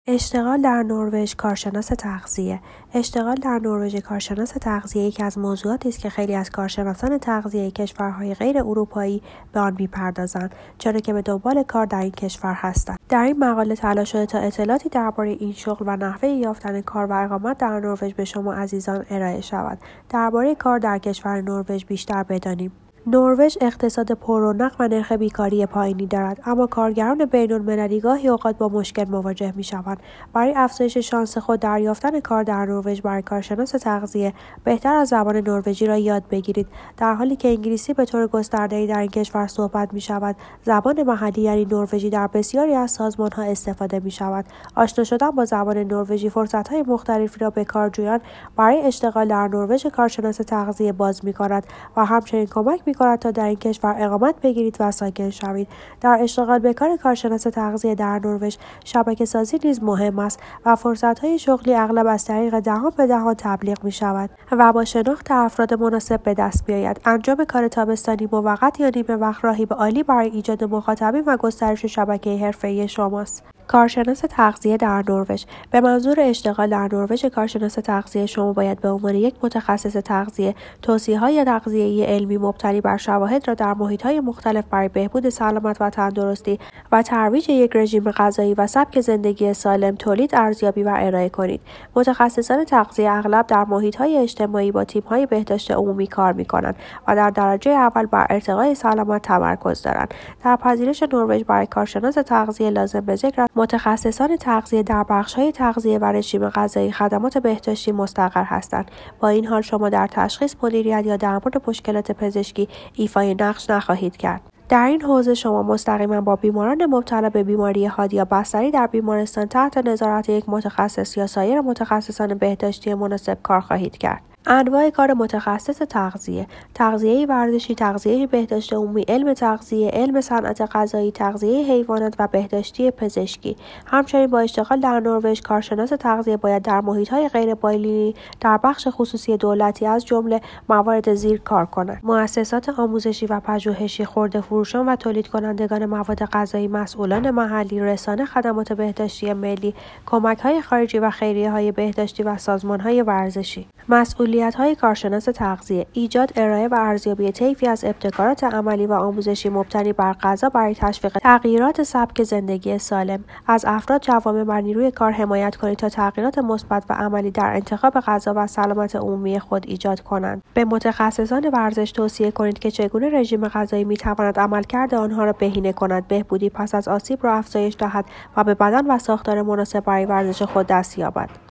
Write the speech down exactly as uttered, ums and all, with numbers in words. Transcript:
اشتغال در نروژ. کارشناس تغذیه. اشتغال در نروژ کارشناس تغذیه یکی از موضوعاتی است که خیلی از کارشناسان تغذیه کشورهای غیر اروپایی به آن می‌پردازند، چرا که به دنبال کار در این کشور هستند. در این مقاله تلاش شده تا اطلاعاتی درباره این شغل و نحوه یافتن کار و اقامت در نروژ به شما عزیزان ارائه شود. درباره کار در کشور نروژ بیشتر بدانیم. نروژ اقتصاد پررونق و نرخ بیکاری پایینی دارد، اما کارگران بین‌المللی گاهی اوقات با مشکل مواجه می‌شوند. برای افزایش شانس خود در یافتن کار در نروژ برای کارشناس تغذیه بهتر از زبان نروژی را یاد بگیرید. در حالی که انگلیسی به طور گسترده‌ای در این کشور صحبت می‌شود، زبان محلی یعنی نروژی در بسیاری از سازمان‌ها استفاده می‌شود. آشنا شدن با زبان نروژی فرصت‌های مختلفی را به کارجویان برای اشتغال در نروژ کارشناس تغذیه باز می‌کند و همچنین کمک می‌کند تا در این کشور اقامت بگیرید و ساکن شوید. در اشتغال به کار کارشناس تغذیه در نروژ شبکه‌سازی نیز مهم است و فرصت‌های شغلی اغلب از طریق دهان به دهان تبلیغ می‌شود و با شناخت افراد مناسب به دست می‌آید. انجام کار تابستانی موقت یا نیمه وقت راهی عالی برای ایجاد مخاطبین و گسترش شبکه حرفه‌ای شماست. کارشناس تغذیه در نروژ. به منظور اشتغال در نروژ کارشناس تغذیه یک باید به عنوان یک متخصص تغذیه، توصیه‌های تغذیه‌ای علمی مبتنی بر شواهد را در محیط‌های مختلف برای بهبود سلامت و تندرستی و ترویج یک رژیم غذایی و سبک زندگی سالم تولید، ارزیابی و ارائه کنید. متخصصان تغذیه اغلب در محیط‌های اجتماعی با تیم‌های بهداشت عمومی کار می‌کنند و در درجه اول بر ارتقای سلامت تمرکز دارند. در پذیرش نروژ برای کارشناس تغذیه لازم به ذکر است متخصصان تغذیه در بخش‌های تغذیه و رژیم غذایی، خدمات بهداشتی مستقر هستند. با این حال شما در تشخیص، مدیریت یا درمان مشکلات پزشکی ایفای نقش نخواهید کرد. در این حوزه شما مستقیما با بیماران مبتلا به بیماری حاد یا بستری در بیمارستان تحت نظارت یک متخصص یا سایر متخصصان بهداشتی مناسب کار خواهید کرد. انواع کار متخصص تغذیه: تغذیه ورزشی، تغذیه بهداشت عمومی، علم تغذیه، علم صنعت غذایی، تغذیه حیوانات و بهداشتی پزشکی. همچنین با اشتغال در نروژ کارشناس تغذیه باید در محیط‌های غیر بالینی در بخش خصوصی دولتی از جمله موارد زیر کار کند: مؤسسات آموزشی و پژوهشی، خرده فروشان و تولید کنندگان مواد غذایی، مسئولان محلی، رسانه خدمات بهداشتی ملی، کمک‌های خارجی و خیریه‌های بهداشتی و سازمان‌های ورزشی. مسئولیت‌های کارشناس تغذیه: ایجاد، ارائه و ارزیابی طیفی از ابتکارات عملی و آموزشی مبتنی بر غذا برای تشویق تغییرات سبک زندگی سالم. از افراد، جوامع و نیروی کار حمایت کنید تا تغییرات مثبت و عملی در انتخاب غذا و سلامت عمومی خود ایجاد کنند. به متخصصان ورزش توصیه کنید که چگونه رژیم غذایی می‌تواند عملکرد آنها را بهینه کند، بهبودی پس از آسیب را افزایش دهد و به بدن و ساختار مناسب برای ورزش خود دست یابد.